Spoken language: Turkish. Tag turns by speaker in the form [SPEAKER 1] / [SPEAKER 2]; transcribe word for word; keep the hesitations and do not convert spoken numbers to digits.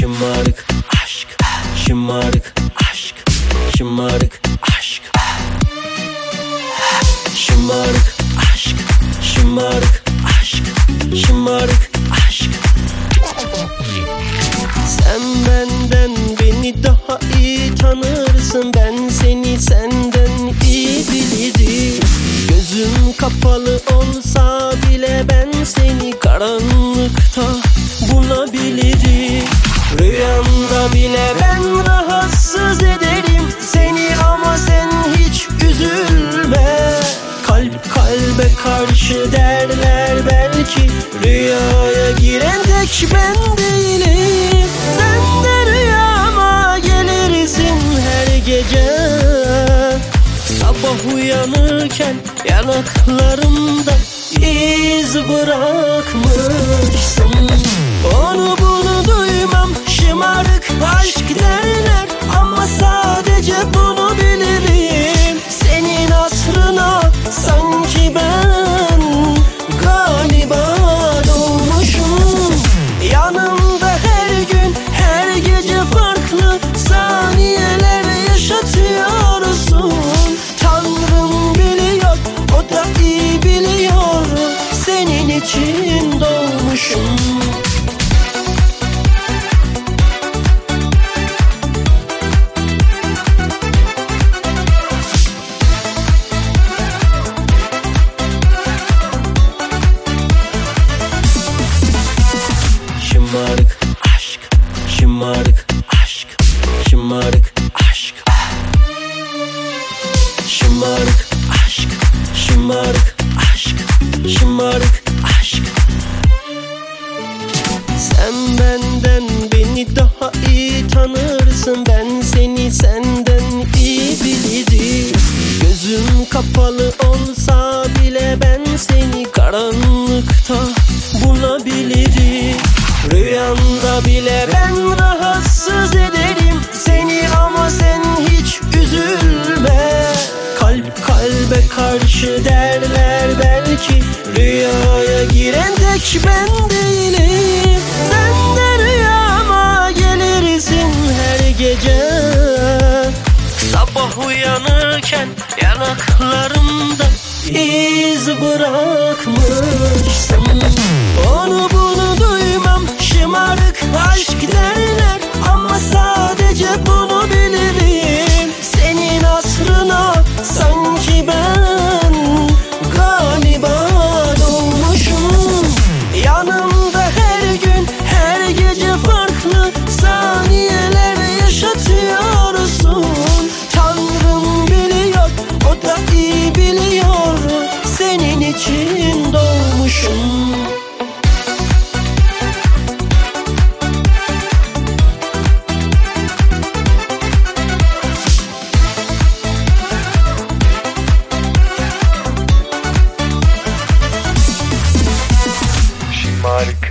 [SPEAKER 1] Şımarık aşk, şımarık aşk, şımarık aşk. Şımarık aşk, şımarık aşk, şımarık aşk. Sen benden beni daha iyi tanırsın, ben seni senden iyi bilirim. Gözüm kapalı olsa bile ben seni karanlıkta bulabilirim. Rüyamda bile ben rahatsız ederim seni, ama sen hiç üzülme. Kalp kalbe karşı derler belki, rüyaya giren tek ben değilim. Sen de rüyama gelirsin her gece. Sabah uyanırken yanaklarımda iz bırakmışsın. Onu bunu duymam, şımarık aşk derler, ama sadece bunu bilirim. Senin asrına sanki ben galiba doğmuşum. Yanımda her gün her gece farklı saniyeler yaşatıyorsun. Tanrım biliyor, o da iyi biliyor, senin için doğmuşum. Şımarık aşk, şımarık aşk, şımarık aşk. Şımarık aşk, şımarık aşk, şımarık aşk. Sen benden beni daha iyi tanırsın, ben seni senden iyi bilirim. Gözüm kapalı olsa bile ben seni karanlıkta bulabilirim. Rüyamda bile ben rahatsız ederim seni, ama sen hiç üzülme. Kalp kalbe karşı derler belki, rüyaya giren tek ben değilim. Sen de rüyama gelirsin her gece. Sabah uyanırken yanaklarımda iz bırakmışsın. Onu bunu duymam, şımarık aşk derler, ama sadece bunu bilirim. Senin asrına sanki ben galiba doğmuşum. Yanımda her gün her gece farklı saniyeler yaşatıyorsun. Tanrım biliyor, o da iyi biliyor, senin için doğmuşum.
[SPEAKER 2] Şımarık